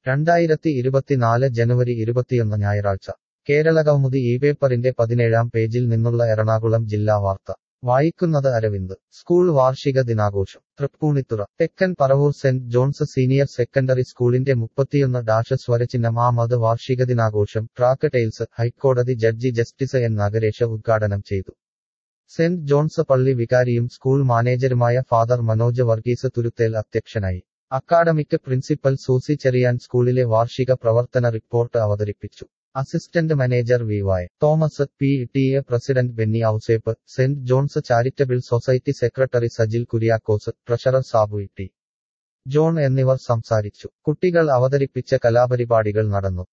2024 ജനുവരി 21 ഞായറാഴ്ച കേരളകൗമുദി ഇപേപ്പറിന്റെ 17-ാം പേജിൽ നിന്നുള്ള എറണാകുളം ജില്ലാ വാർത്ത വായിക്കുന്നത് അരവിന്ദ്. സ്കൂൾ വാർഷിക ദിനാഘോഷം തൃപ്പൂണിത്തുറ. തെക്കൻ Paravur saint John's senior secondary സ്കൂളിന്റെ 31 സ്വരചിഹ്നം ആമത് വാർഷിക ദിനാഘോഷം ട്രാക്ക് ടെയിൽസ് ഹൈക്കോടതി ജഡ്ജി ജസ്റ്റിസ് എൻ നഗരേഷ് ഉദ്ഘാടനം ചെയ്തു. സെന്റ് ജോൺസ് പള്ളി വികാരിയും സ്കൂൾ മാനേജരുമായ ഫാദർ മനോജ് വർഗീസ് തുരുത്തേൽ അധ്യക്ഷനായി. അക്കാഡമിക് പ്രിൻസിപ്പൽ സൂസി ചെറിയാൻ സ്കൂളിലെ വാർഷിക പ്രവർത്തന റിപ്പോർട്ട് അവതരിപ്പിച്ചു. Assistant manager V. Y. Thomas, PTA president Benny Ouseph, Saint John's charitable society secretary Sajil Kuriakose, treasurer Sabu T. John എന്നിവർ സംസാരിച്ചു. കുട്ടികൾ അവതരിപ്പിച്ച കലാപരിപാടികൾ നടന്നു.